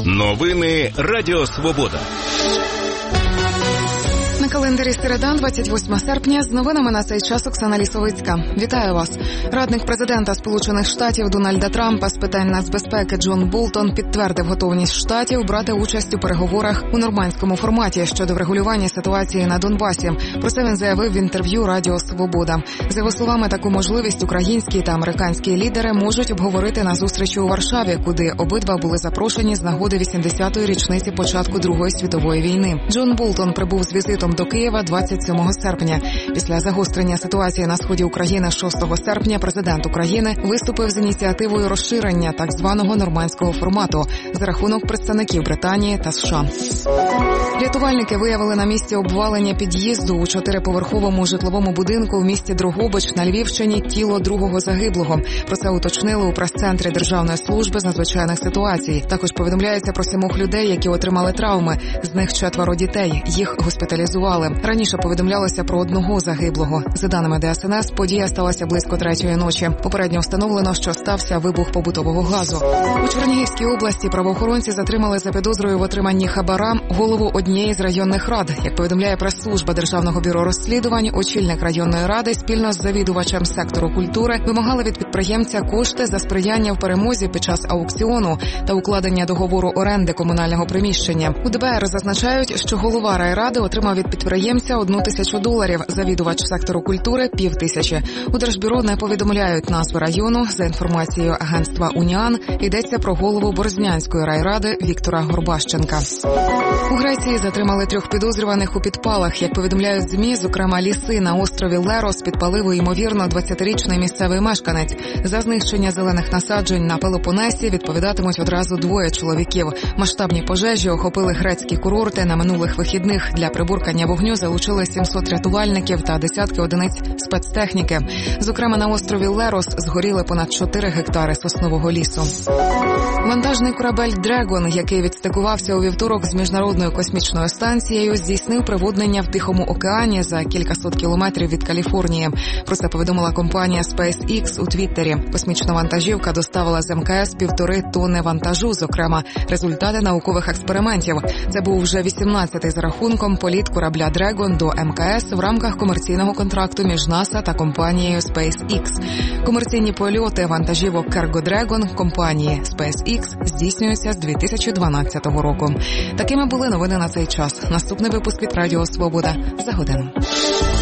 Новини Радіо Свобода. На календарі середа, 28 серпня, з новинами на цей час Оксана Лісовицька. Вітаю вас. Радник президента Сполучених Штатів Дональда Трампа з питань нацбезпеки Джон Болтон підтвердив готовність Штатів брати участь у переговорах у нормандському форматі щодо врегулювання ситуації на Донбасі. Про це він заявив в інтерв'ю Радіо Свобода. За його словами, таку можливість українські та американські лідери можуть обговорити на зустрічі у Варшаві, куди обидва були запрошені з нагоди 80-ї річниці початку Другої світової війни. Джон Болтон прибув з візитом до Києва 27 серпня. Після загострення ситуації на сході України 6 серпня президент України виступив з ініціативою розширення так званого нормандського формату за рахунок представників Британії та США. Рятувальники виявили на місці обвалення під'їзду у 4-поверховому житловому будинку в місті Дрогобич на Львівщині тіло другого загиблого. Про це уточнили у прес-центрі Державної служби з надзвичайних ситуацій. Також повідомляється про 7 людей, які отримали травми. З них 4 дітей. Їх госпіталізували. Раніше повідомлялося про 1 загиблого. За даними ДСНС, подія сталася близько 3-ї ночі. Попередньо встановлено, що стався вибух побутового газу. У Чернігівській області правоохоронці затримали за підозрою в отриманні хабара голову однієї з районних рад. Як повідомляє прес-служба Державного бюро розслідувань, очільник районної ради спільно з завідувачем сектору культури вимагали від підприємця кошти за сприяння в перемозі під час аукціону та укладення договору оренди комунального приміщення. У ДБР зазначають, що голова райради отримав від підприємця $1000, завідувач сектору культури – 5000. У Держбюро не повідомляють назви району. За інформацією агентства «Уніан», йдеться про голову Борзнянської райради Віктора Горбащенка. У Греції затримали 3 підозрюваних у підпалах. Як повідомляють ЗМІ, зокрема ліси на острові Лерос підпалив, ймовірно, 20-річний місцевий мешканець. За знищення зелених насаджень на Пелопонесі відповідатимуть одразу 2 чоловіків. Масштабні пожежі охопили грецькі курорти на минулих вихідних. Для приборкання вогню залучили 700 рятувальників та десятки одиниць спецтехніки. Зокрема, на острові Лерос згоріли понад 4 гектари соснового лісу. Вантажний корабель «Дрегон», який відстикувався у вівторок з міжнародною космічною станцією, здійснив приводнення в Тихому океані за кількасот кілометрів від Каліфорнії. Про це повідомила компанія SpaceX у Твіттері. Космічна вантажівка доставила з МКС 1,5 тонни вантажу, зокрема, результати наукових експериментів. Це був вже 18-й за рахунком політ корабля «Дрегон» до МКС в рамках комерційного контракту між НАСА та компанією SpaceX. Комерційні польоти вантажівок Cargo Dragon компанії SpaceX здійснюються з 2012 року. Такими були новини на цей час. Наступний випуск від Радіо Свобода за годину.